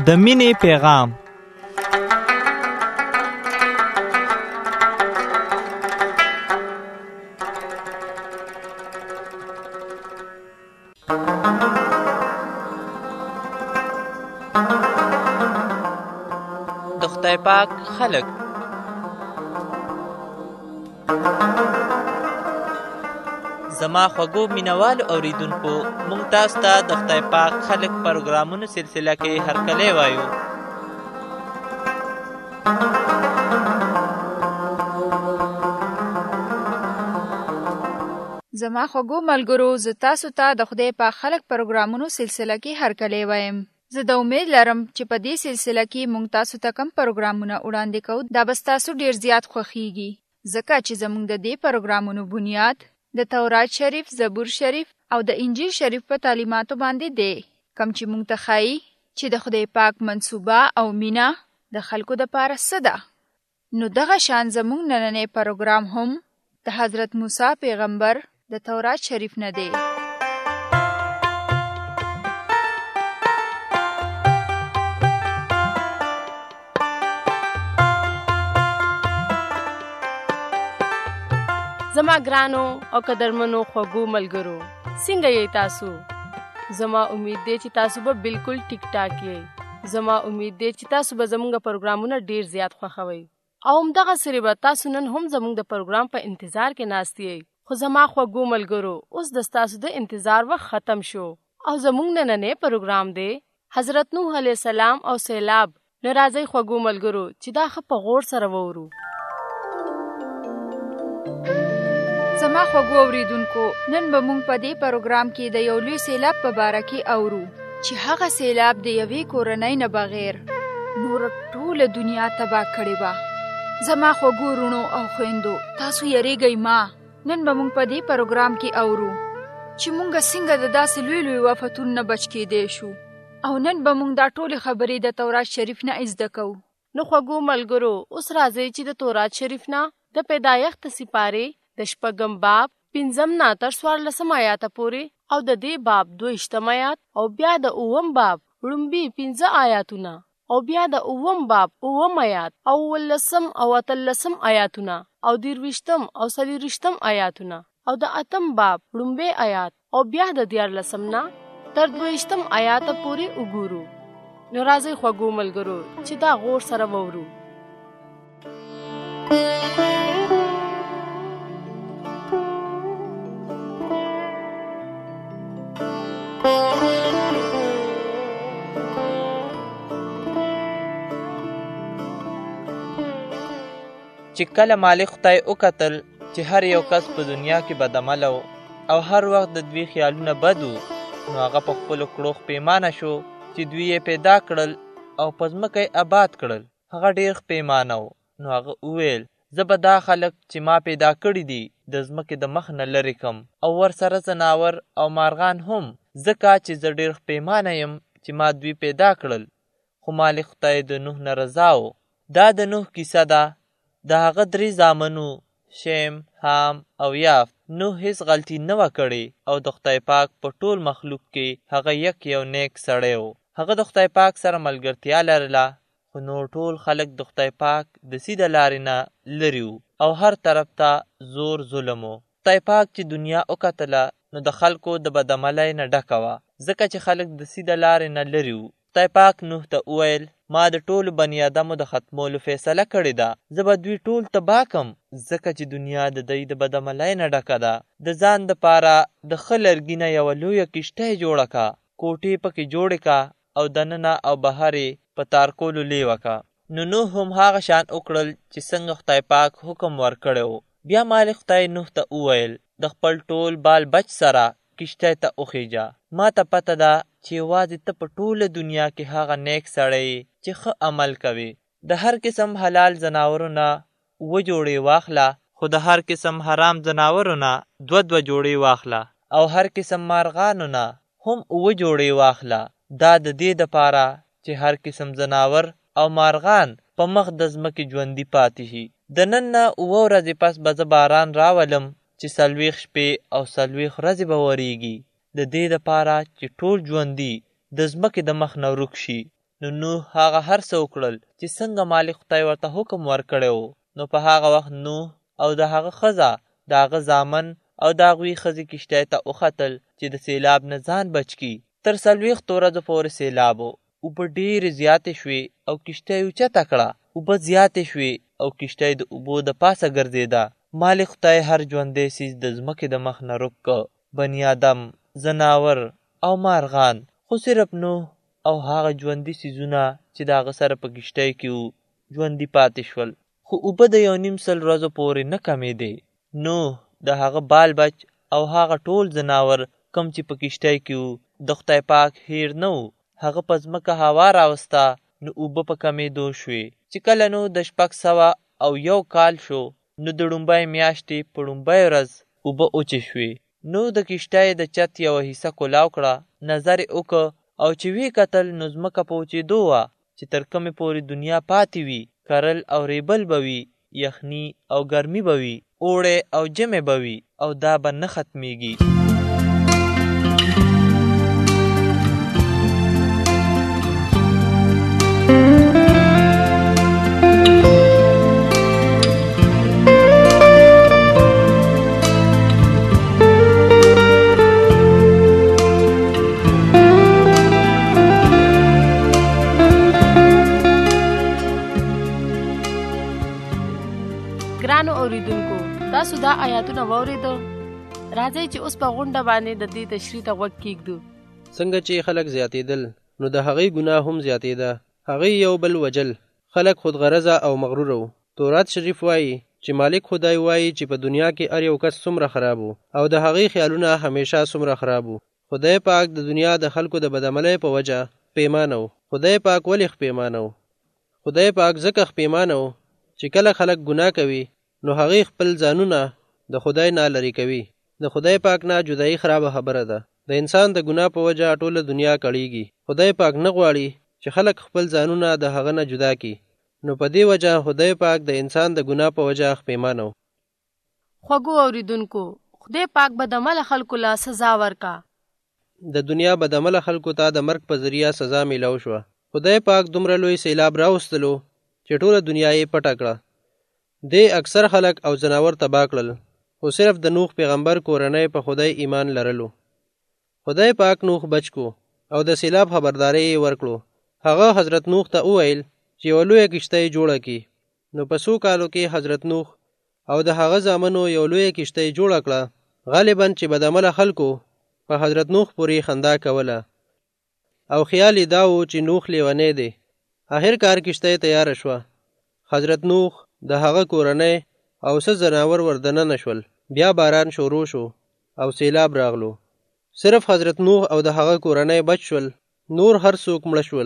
د مینې پیغام. د خدای پاک خلق. زما خوږو مینوالو اوریدونکو، موږ تاسو ته د خدای پاک خلق پروګرامونو سلسله کې هرکلی وایو. زما خوږو ملګرو، زه تاسو ته د خدای پاک خلق پروګرامونو سلسله کې هرکلی وایم. زه د امید لرم چې په دې سلسله کې موږ تاسو ته کم پروګرامونه وړاندې کوو دا به ستاسو ډیر زیات خوښیږي، ځکه چې زموږ د دې پروګرامونو بنیاد د تورات شریف، زبور شریف او د انجیل شریف په تعلیماتو باندې دی، کوم چې موږ ته ښایي چې د خدای پاک منصوبه او مینا د خلکو دپاره څه ده. نو دغه شان زموږ نننی پروګرام هم د حضرت موسی پیغمبر د تورات شریف نه دی. زما ګرانو او قدرمنو خوږو ملګرو، څنګه یې تاسو؟ زما امید دی چې تاسو به بالکل ټیک ټاک یې. زما امید دی چې تاسو به زموږ پروګرامونه ډیر زیات خوښوئ او همدغه سره به تاسو نن هم زموږ د پروګرام په انتظار کې ناست یې. خو زما خوږو ملګرو، اوس د تاسو د انتظار وخت ختم شو او زموږ نننی پروګرام دی حضرت نوح علیه السلام او سیلاب. نو راځئ خوږو ملګرو چې دا ښه په غور سره وورو. زما خوږو اوریدونکو، نن به موږ په دې پروګرام کې د یو لوی سیلاب په باره کې اورو چې هغه سیلاب د یوې کورنۍ نه بغیر نور ټوله دنیا تباه کړې وه. زما خوږو وروڼو او خویندو، تاسو یریږئ ما. نن به موږ په دې پروګرام کې اورو چې موږ څنګه د داسې لوی لوی آفتونو نه بچ کېدی شو، او نن به موږ دا ټولې خبرې د تورات شریف نه زده کوو. نو خوږو ملګرو، اوس راځئ چې د تورات شریف نه د پیدایښت سپارې د 6 باب 5 نه تر 14 آیاته پورې او د دې باب 2 آیات او بیا د 9 باب وړومبي 15 آیاتونه او بیا د 9 باب 9 آیات او 10 او 13 آیاتونه او 23 او 24 آیاتونه او د 8 باب وړومبي آیات او بیا د 14 نه تر 22 آیاته پورې وګورو. نو راځئ خوږو ملګرو چې دا غور سره وورو. چې کله مالک خدای وکتل چې هر یو کس په دنیا کې بدعمله او هر وخت د دوی خیالونه بد وو، نو هغه په خپلو کړو پیمانه شو چې دوی یې پیدا کړل او په ځمکه یې آباد کړل. هغه ډېر پیمانه و. نو هغه وویل، زه به دا خلک چې ما پیدا کړي دي د ځمکې د مخ نه لرې کم او ورسره ځناور او مارغان هم، ځکه چې زه ډېر پیمانه یم چې ما دوی پیدا کړل. خو مالک خدای د نوح نه رضا و. دا د نوح کیسه ده. د هغه 3 زامنو، شیم، حام او یافت. نوح هیڅ غلطي نه وه کړې او د خدای پاک په ټول مخلوق کې هغه یو نیک سړی و. هغه د خدای پاک سره ملګرتیا لرله، خو نور ټول خلک د خدای پاک د سیده لارې نه لرې وو او هر طرف ته زور ظلم و. خدای پاک چې دنیا وکتله نو د خلکو د بدعملۍ نه ډکه وه، ځکه چې خلک د سیده لارې نه لرې وو. خدای پاک نوح ته وویل، ما د ټولو بني آدمو د ختمولو فیصله کړې ده. زه به دوی ټول تباه کم، ځکه چې دنیا د دوی د بدعملۍ نه ډکه ده. د ځان دپاره د ښه لرګي نه یوه لویه کښتۍ جوړه که، کوټې پکې جوړې که او دننه او بهر یې په تارکولو لیوه که. نو نوح هم هغه شان وکړل چې څنګه خدای پاک حکم ورکړی و. بیا مالک خدای نوح ته وویل، د خپل ټول بال بچ سره کښتۍ ته وخیجه. ما ته پته ده چې یوازې ته په ټوله دنیا کې هغه نیک سړی چې ښه عمل کوي. د هر قسم حلال ځناورو نه 7 جوړې واخله، خو د هر قسم حرام ځناورو نه 2 جوړې واخله، او هر قسم مارغانو نه هم 7 جوړې واخله. دا د دې دپاره چې هر قسم ځناور او مارغان په مخ د ځمکې ژوندي پاتې شي. د نن نه 7 ورځې پس به زه باران راولم چې 40 شپې او 40 ورځې به وریږي، د دې دپاره چې ټول ژوندي د ځمکې د مخ نه ورک شي. نو نوح هغه هر څه وکړل چې څنګه مالک خدای ورته حکم ورکړی و. نو په هغه وخت نوح او د هغه ښځه د هغه زامن او د هغوی ښځې کشتۍ ته وختل چې د سیلاب نه ځان بچ کړي. تر 40 ورځو پورې سیلاب و. اوبه ډېرې زیاتې شوې او کشتۍ اوچته کړه. اوبه زیاتې شوې او کشتۍ د اوبو د پاسه ګرځېده. مالک خدای هر ژوندی څیز د ځمکې د مخ نه رک کړ، بني آدم، ځناور او مارغان، خو صرف نوح او هغه ژوندي څیزونه چې د هغه سره په کشتۍ کې وو ژوندي پاتې شول. خو اوبه د 1.5 ورځو پورې نه کمېدې. نوح د هغه بال بچ او هغه ټول ځناور کم چې په کشتۍ کې وو د خدای پاک هیر نه وو. هغه په ځمکه هوا راوسته، نو اوبه په کمېدو شوې. چې کله نو د 601 کال شو، نو د ړومبۍ میاشتې په ړومبۍ ورځ اوبه اوچې شوې. نو د کشتۍ د چت یوه حصه کولاو کړه، نظر یې وکړ او چې ویې کتل نو ځمکه په اوچېدو وه چې تر کومې پورې دنیا پاتې وي. کرل او ریبل به وي، یخني او ګرمي به وي، اوړی او ژمی به وي، او دا به نه ختمیږي. ګرانو اوریدونکو، تاسو دا آیاتونه واورېدو. راځئ چې اوس په غونډه باندې د دې تشریح ته غوږ کېږدو. څنګه چې خلک زیاتېدل، نو د هغوی ګناه هم زیاتېده. هغوی یو بل وجل. خلک خودغرضه او مغرور وو. تورات شریف وایي چې مالک خدای وایي چې په دنیا کې هر یو کس څومره خراب وو، او د هغوی خیالونه همیشه څومره خراب وو. خدای پاک د دنیا د خلکو د بدعملۍ په وجه پیمانه وو. خدای پاک ولې خپیمانه وو؟ خدای پاک ځکه خپیمانه وو چې کله خلک ګناه کوي، نو هغوی خپل ځانونه د خدای نه لرې کوي. د خدای پاک نه جدایي خرابه خبره ده. د انسان د ګناه په وجه ټوله دنیا کړیږي. خدای پاک نه غواړي چې خلک خپل ځانونه د هغه نه جدا کړي. نو په دې وجه خدای پاک د انسان د ګناه په وجه خپیمانه وو. خوږو اوریدونکو، خدای پاک بدعمله خلکو له سزا ورکا. د دنیا بدعمله خلکو ته د مرګ په ذریعه سزا میلاو شوه. خدای پاک دومره لوی سیلاب راوستلو چې ټوله دنیا یې پټه کړه. دې اکثر خلک او ځناور تباه کړل، خو صرف د نوح پیغمبر کورنۍ په خدای ایمان لرلو. خدای پاک نوح بچ کو او د سیلاب خبرداری یې ورکړو. هغه حضرت نوح ته وویل چې یوه لویه کشتۍ جوړه کړي. نو په 100 کالو کې حضرت نوح او د هغه زامنو یو لویه کشتۍ جوړه کړه. غالباً چې بدعمله خلکو په حضرت نوح پورې خندا کوله او خیال یې دا و چې نوح لیونی دی. آخر کار کشتۍ تیاره شوه. حضرت نوح د هغه کورنۍ او څه ځناور وردننه شول. بیا باران شروع شو او سیلاب راغلو. صرف حضرت نوح او د هغه کورنۍ بچ شول، نور هر څوک مړه شول.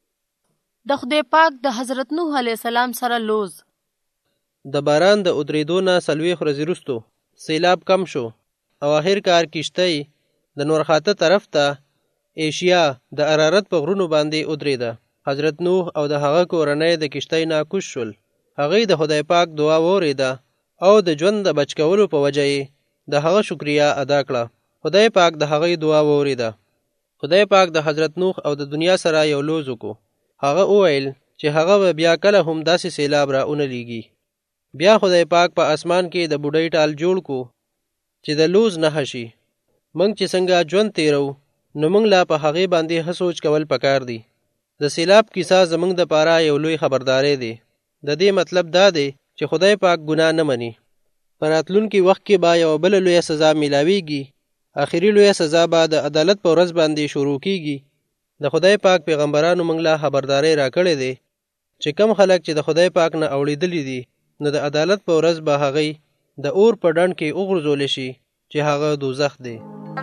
د خدای پاک د حضرت نوح علیه السلام سره لوز. د باران د ودرېدو نه 40 ورځې وروسته سیلاب کم شو او آخر کار کشتۍ د نورخاته طرف ته ایشیا د ارارت په غرونو باندې ودرېده. حضرت نوح او د هغه کورنۍ د کشتۍ نه کوز شول. هغوی د خدای پاک دعا واورېده او د ژوند د بچ کولو په وجه یې د هغه شکریا ادا کړه. خدای پاک د هغوی دعا واورېده. خدای پاک د حضرت نوح او د دنیا سره یو لوز وکړو. هغه وویل چې هغه به بیا کله هم داسې سیلاب را ونه لیږي. بیا خدای پاک په اسمان کې د بوډۍ ټال جوړ کو چې د لوز نښه شي. موږ چې څنګه ژوند تیرو، نو موږ لا په هغې باندې ښه سوچ کول پکار دي. د سیلاب کیسه زموږ دپاره یو لوی خبرداری دی. د دې مطلب دا دی چې خدای پاک ګناه نه مني. په راتلونکي وخت کې به یوه بله لویه سزا میلاویږي. آخري لویه سزا به د عدالت په ورځ باندې شروع کیږي. د خدای پاک پیغمبرانو موږ له خبرداری راکړې دی چې کم خلک چې د خدای پاک نه اوړېدلي دي، نو د عدالت په ورځ به هغوی د اور په ډنډ کې وغورځولی شي چې هغه دوزخ دی.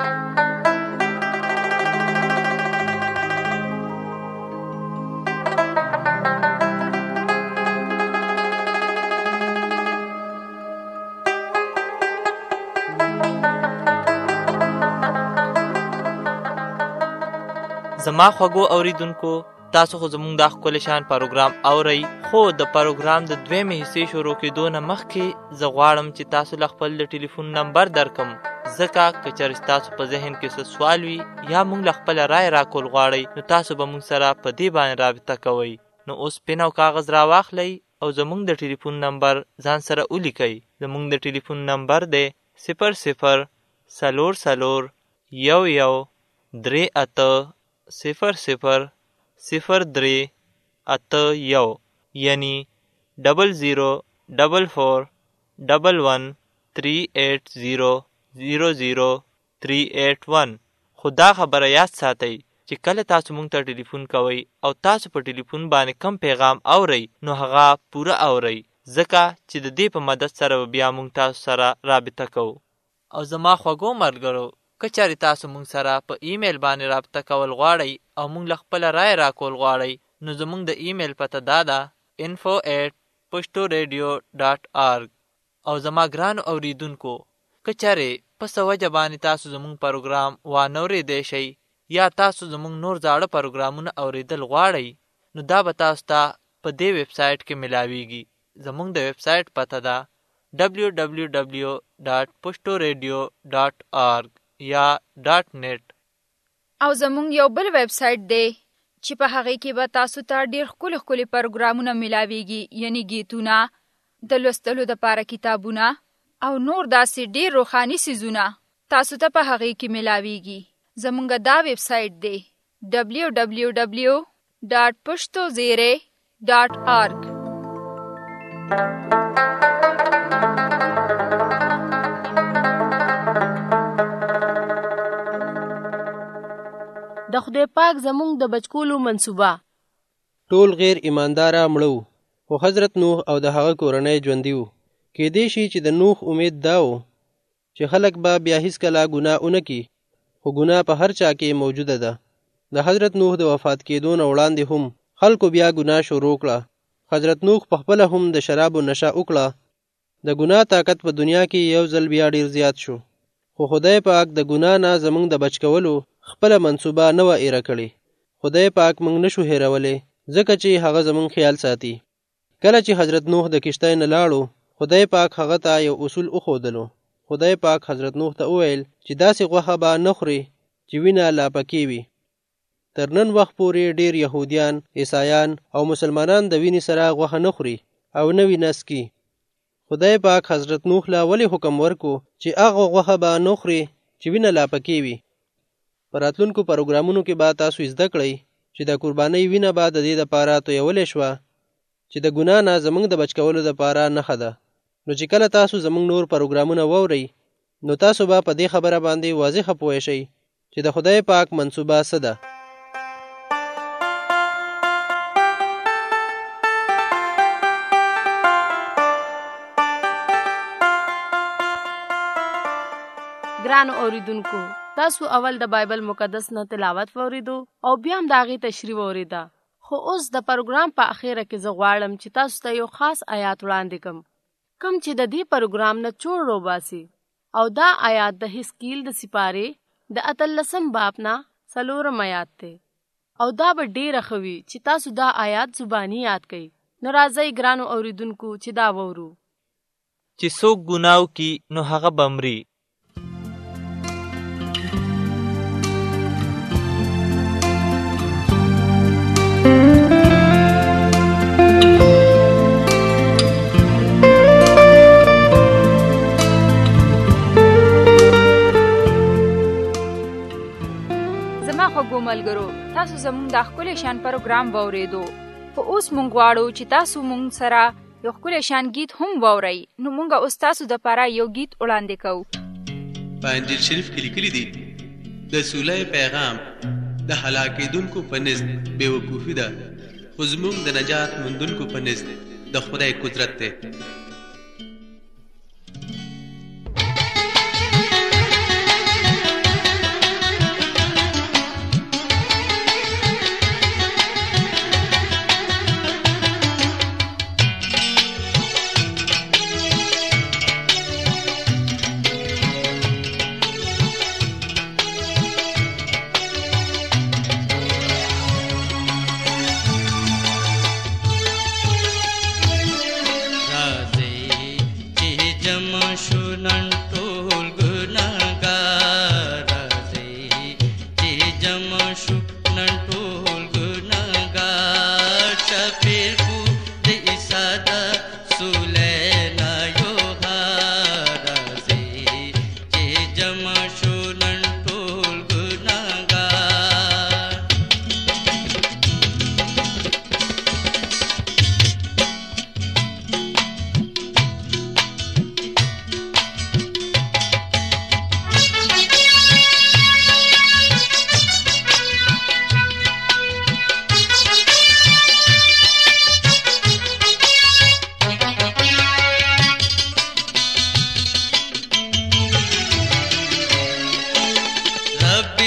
زما خوږو اوریدونکو، تاسو خو زموږ دا ښکلی شان پروګرام اورئ، خو د پروګرام د 2مې حصې شروع کېدو نه مخکې زه غواړم چې تاسو له خپل د ټلیفون نمبر درکم ځکه که چېرې ستاسو په ذهن کې څه سوال وي یا موږ له خپله رایه راکول غواړئ نو تاسو به موږ سره په دې باندې رابطه کوئ. نو اوس پن او کاغذ راواخلئ او زموږ د ټلیفون نمبر ځان سره ولیکئ. زموږ د ټلیفون نمبر دی 00401138000381 یعنی 00441138000381. خو دا خبره یاد ساتئ چې کله تاسو مونږ ته ټلیفون کوئ او تاسو په ټلیفون باندې کم پیغام اورئ نو هغه پوره اورئ، ځکه چې د دې په مدد سره بیا مونږ تاسو سره رابطه کوو. او زما خوږو ملګرو، که چېرې تاسو مونږ سره په ایمیل باندې رابطه کول غواړئ او مونږ له خپله رایه راکول غواړئ نو زمونږ د ایمیل پته دا ده info@pushtoradio.org. او زما ګرانو اوریدونکو، که چېرې په څه وجه باندې تاسو زمونږ پروګرام وانورېدی شئ یا تاسو زمونږ نور زاړه پروګرامونه اوریدل غواړئ نو دا به تاسو ته په دې ویب سایټ کې ملاویږي. زمونږ د ویب سایټ پته ده www.pushtoradio.org یا .net. او زمونږ یو بل ویب سایټ دی چې په هغې کې به تاسو ته ډېر ښکلي پروګرامونه ملاویږي، یعنی گیتونه، د لوستلو دپاره کتابونه او نور داسې ډېر روحاني څیزونه تاسو ته په هغې کې ملاویږي. زمونږ دا ویب سایټ دی www.pushtoradio.org. د خدای پاک زمونږ د بچکولو منصوبه. ټول غیر ایمانداره مړه وو، خو حضرت نوح او د هغه کورنۍ ژوندي وو. کیدای شي چې د نوح امید دا و چې خلک به بیا هیڅکله ګناه ونه کړي، خو ګناه په هر چا کې موجوده ده. د حضرت نوح د وفات کېدو نه وړاندې هم خلکو بیا ګناه شروع کړه. حضرت نوح پخپله هم د شرابو نشه وکړه. د ګناه طاقت په دنیا کې یو ځل بیا ډیر زیات شو، خو خدای پاک د ګناه نه زمونږ د بچ کولو خپله منصوبه نه وه ایره کړې. خدای پاک موږ نشو هیرولی، ځکه چې هغه زمونږ خیال ساتي. کله چې حضرت نوح د کشتۍ نه لاړو، خدای پاک هغه ته یو اصول وښودلو. خدای پاک حضرت نوح ته وویل چې داسې غوښه به نه خوري چې وینه لا پکې وي. تر نن وخت پورې ډیر یهودیان، عیسایان او مسلمانان د وینې سره غوښه نه خوري او نه وینه څکي. خدای پاک حضرت نوح له ولې حکم ورکو چې هغه غوښه به نه خوري چې وینه لا پکې وي. په راتلونکو پروګرامونو کې به تاسو زده کړئ چې د قربانۍ وینه به د دې دپاره تویولی شوه چې د ګناه نه زموږ د بچ کولو دپاره نښه ده. نو چې کله تاسو زموږ نور پروګرامونه واورئ نو تاسو به په دې خبره باندې واضحه پوه شئ چې د خدای پاک منصوبه څه ده. ګرانو اوریدونکو، تاسو اول د بایبل مقدس نه تلاوت ووریدو او بیا هم د هغې تشریح ووریده. خو اوس د پروګرام په اخیره کې زه غواړم چې تاسو ته یو خاص آیات وړاندې کړم، کوم چې د دې پروګرام نه چوړ روباسي. او دا آیات د حزقیل د سپارې د 18 باب نه 4 آیات دی. او دا به ډېره ښه وي چې تاسو دا آیات زباني یاد کړئ. نو راځئ ګرانو اوریدونکو چې دا وورو. چې څوک ګناه وکړي نو هغه به مري. ملګرو، تاسو زموږ د ښکلي شان پروګرام واورېدو، خو اوس موږ غواړو چې تاسو موږ سره یو ښکلی شان گیت هم واورئ. نو موږ اوس تاسو دپاره یو گیت وړاندې کوو. په انجیل شریف کې لیکلي دي د سولې پیغام د هلاکېدونکو په نزد بېوقوفي ده، خو زموږ د نجات موندونکو په نزد د خدای قدرت دی.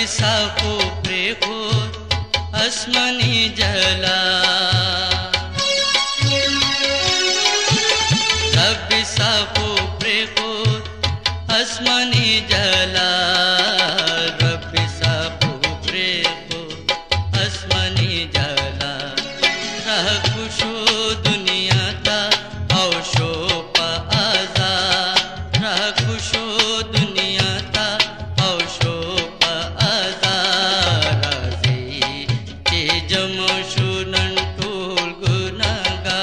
रब्बी साफो प्रेखोर आसमानी जला रब्बी साफो प्रेखोर आसमानी जला रब्बी साफो प्रेखोर आसमानी जला रह खुशो दुनिया ता औशो पा आजा रह खुशो दुनिया ता औशो पा आजा राजी के जमशु नंटूल गुनागा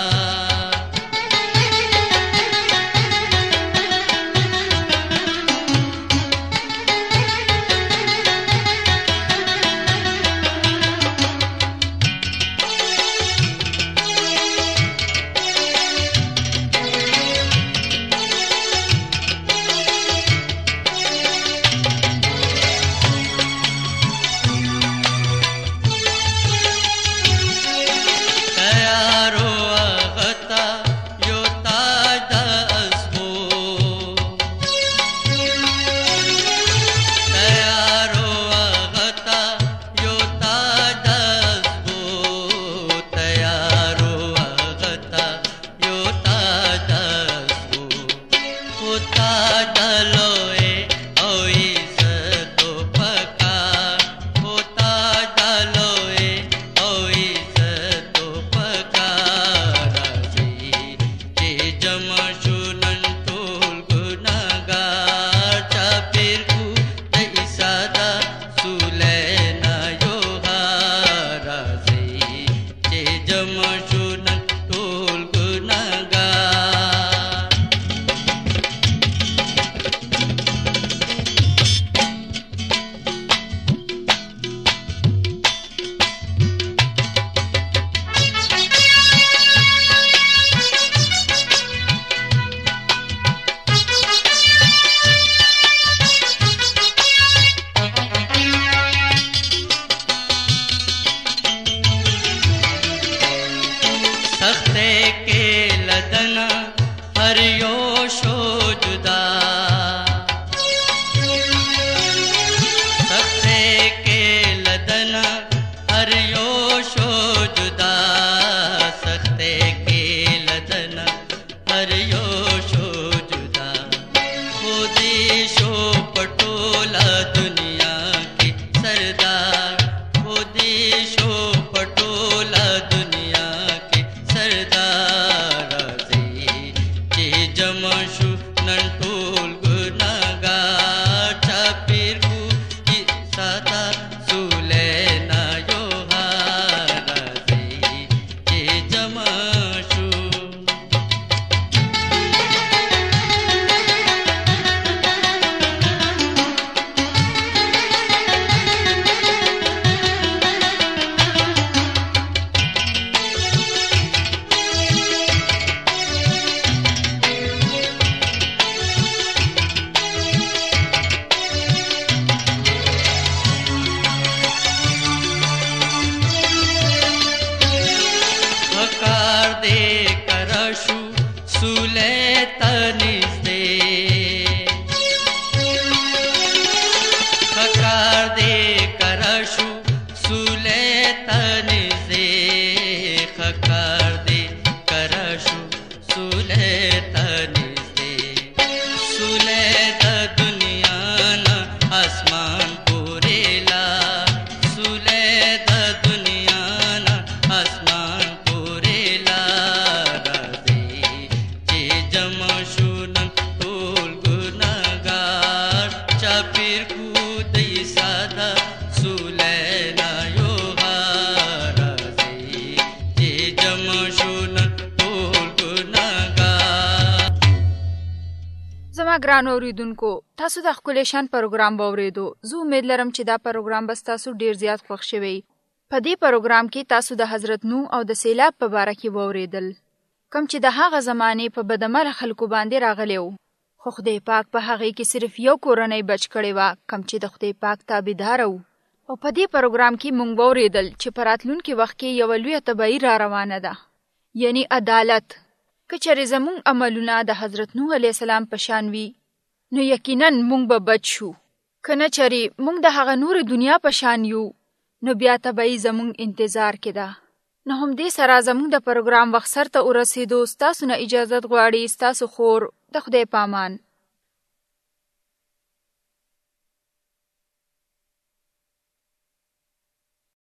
ګران اوریدونکو تاسو د خپل شان پروګرام واوریدو زه امید لرم چې دا پروګرام به تاسو ډیر زیات خوښ شوي په دې پروګرام کې تاسو د حضرت نوح او د سیلاب په باره کې واوریدل کوم چې د هغه زمانه په بدعمل خلکو باندې راغلی و خو خدای پاک په هغه کې صرف یو کورنۍ بچ کړي وا کوم چې د خدای پاک تابعدار وو او په دې پروګرام کې مونږ واوریدل چې په راتلونکي وخت کې یو لوی تبعی را روانه ده یعنی عدالت کچره زمون عملونه د حضرت نوح علیه السلام په شان وي نو یقینا مونږ به بچ شو که نه چرې موږ د هغه نورې دنیا په شان یو نو بیا طبعي زموږ انتظار کې ده. نو همدې سره زموږ د پروګرام وخت سرته ورسېدو. ستاسو نه اجازت غواړي ستاسو خور د خدای پامان.